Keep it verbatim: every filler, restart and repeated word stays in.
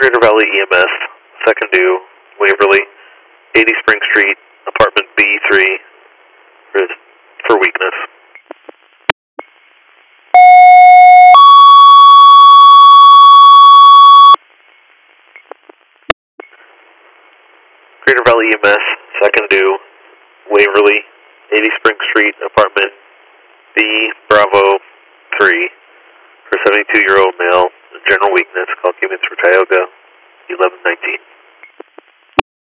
Greater Valley E M S, second due, Waverly, eighty Spring Street, apartment B three, for, for weakness. Greater Valley E M S, second due, Waverly, eighty Spring Street, apartment B Bravo three, for seventy-two year old male, general weakness, call Cumans for Tioga.